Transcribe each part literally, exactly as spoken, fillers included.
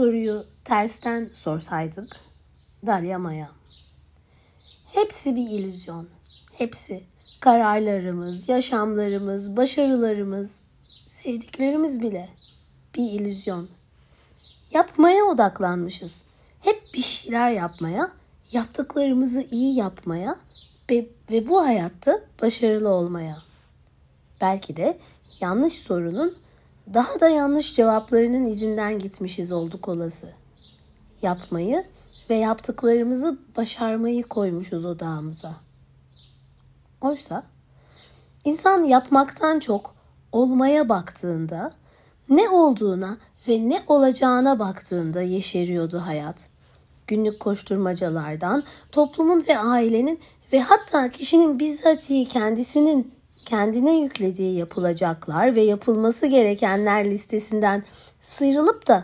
soruyu tersten sorsaydık, Dalya Maya. Hepsi bir illüzyon. Hepsi. Kararlarımız, yaşamlarımız, başarılarımız, sevdiklerimiz bile bir illüzyon. Yapmaya odaklanmışız. Hep bir şeyler yapmaya, yaptıklarımızı iyi yapmaya ve, ve bu hayatta başarılı olmaya. Belki de yanlış sorunun daha da yanlış cevaplarının izinden gitmişiz olduk olası. Yapmayı ve yaptıklarımızı başarmayı koymuşuz odağımıza. Oysa insan yapmaktan çok olmaya baktığında, ne olduğuna ve ne olacağına baktığında yeşeriyordu hayat. Günlük koşturmacalardan, toplumun ve ailenin ve hatta kişinin bizzatihi kendisinin kendine yüklediği yapılacaklar ve yapılması gerekenler listesinden sıyrılıp da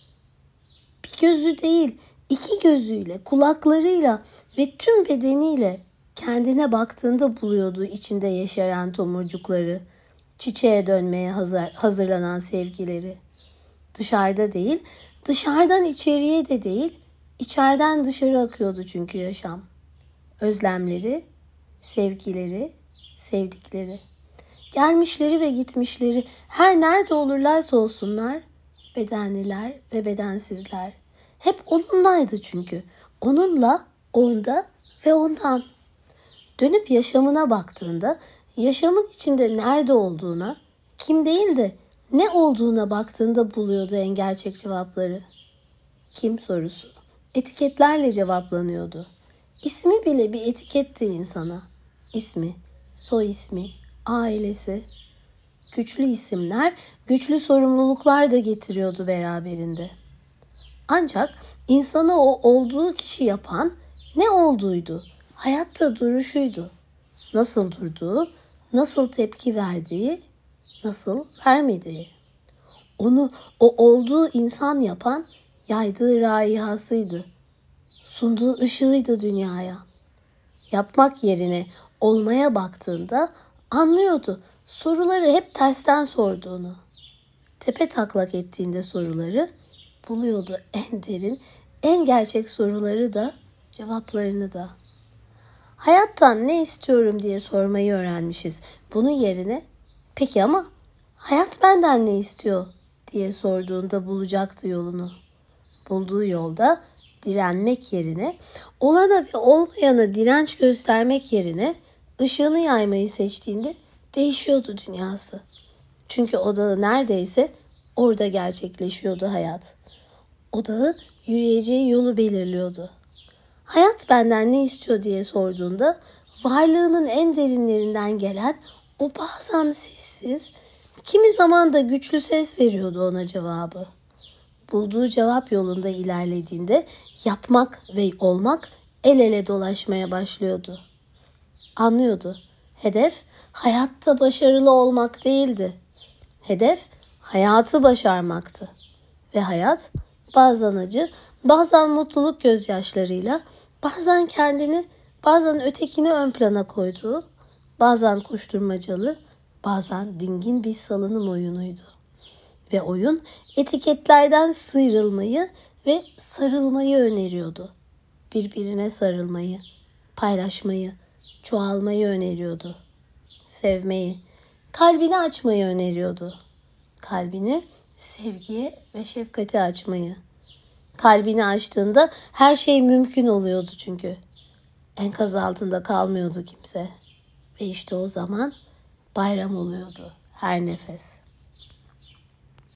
bir gözü değil, iki gözüyle, kulaklarıyla ve tüm bedeniyle kendine baktığında buluyordu içinde yeşeren tomurcukları, çiçeğe dönmeye hazır, hazırlanan sevgileri. Dışarıda değil, dışarıdan içeriye de değil, içeriden dışarı akıyordu çünkü yaşam. Özlemleri, sevgileri, sevdikleri, gelmişleri ve gitmişleri, her nerede olurlarsa olsunlar, bedenliler ve bedensizler. Hep onunlaydı çünkü. Onunla, onda ve ondan. Dönüp yaşamına baktığında, yaşamın içinde nerede olduğuna, kim değil de ne olduğuna baktığında buluyordu en gerçek cevapları. Kim sorusu etiketlerle cevaplanıyordu. İsmi bile bir etiketti insana. İsmi, soy ismi, ailesi. Güçlü isimler, güçlü sorumluluklar da getiriyordu beraberinde. Ancak insanı o olduğu kişi yapan ne olduğuydu? Hayatta duruşuydu. Nasıl durduğu, nasıl tepki verdiği, nasıl vermediği. Onu o olduğu insan yapan yaydığı raihasıydı. Sunduğu ışığıydı dünyaya. Yapmak yerine olmaya baktığında anlıyordu soruları hep tersten sorduğunu. Tepe taklak ettiğinde soruları buluyordu en derin, en gerçek soruları da, cevaplarını da. Hayattan ne istiyorum diye sormayı öğrenmişiz. Bunun yerine peki ama hayat benden ne istiyor diye sorduğunda bulacaktı yolunu. Bulduğu yolda direnmek yerine, olana ve olmayana direnç göstermek yerine ışığını yaymayı seçtiğinde değişiyordu dünyası. Çünkü odağı neredeyse orada gerçekleşiyordu hayat. Odağı yürüyeceği yolu belirliyordu. Hayat benden ne istiyor diye sorduğunda varlığının en derinlerinden gelen o bazen sessiz, kimi zaman da güçlü ses veriyordu ona cevabı. Bulduğu cevap yolunda ilerlediğinde yapmak ve olmak el ele dolaşmaya başlıyordu. Anlıyordu. Hedef hayatta başarılı olmak değildi. Hedef hayatı başarmaktı. Ve hayat bazen acı, bazen mutluluk gözyaşlarıyla, bazen kendini, bazen ötekini ön plana koyduğu, bazen koşturmacalı, bazen dingin bir salınım oyunuydu. Ve oyun etiketlerden sıyrılmayı ve sarılmayı öneriyordu. Birbirine sarılmayı, paylaşmayı, çoğalmayı öneriyordu. Sevmeyi, kalbini açmayı öneriyordu. Kalbini sevgiye ve şefkate açmayı. Kalbini açtığında her şey mümkün oluyordu çünkü. Enkaz altında kalmıyordu kimse. Ve işte o zaman bayram oluyordu her nefes.